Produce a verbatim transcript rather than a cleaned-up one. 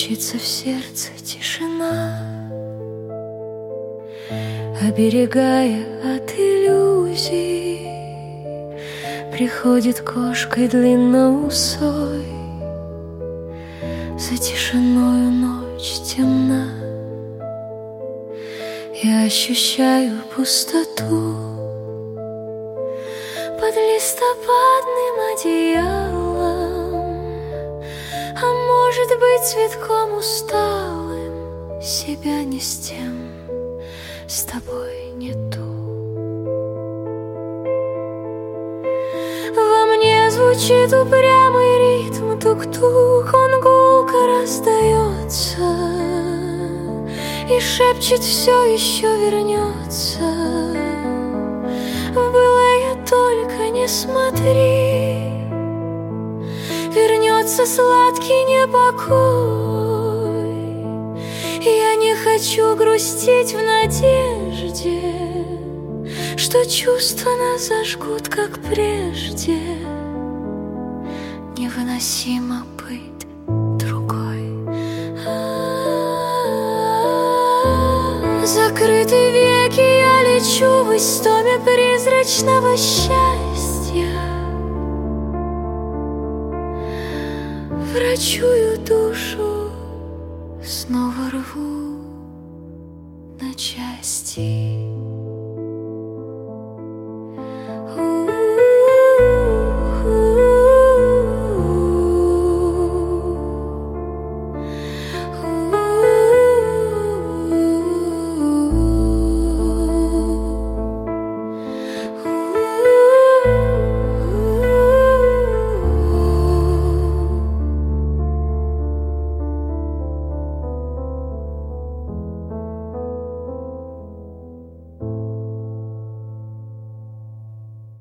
Мчится в сердце тишина, оберегая от иллюзий. Приходит кошкой длинноусой, за тишиною ночь темна. Я ощущаю пустоту под листопадным одеялом, а может быть цветком усталым. Себя не с тем, с тобой не ту. Во мне звучит упрямый ритм, тук-тук, он гулко раздается и шепчет: все еще вернется. В былое только не смотри, вернется сладкий непокой. Я не хочу грустить в надежде, что чувства нас зажгут, как прежде. Невыносимо быть другой. Закрыты веки, я лечу в истоме призрачного счастья. Врачую душу, снова рву на части.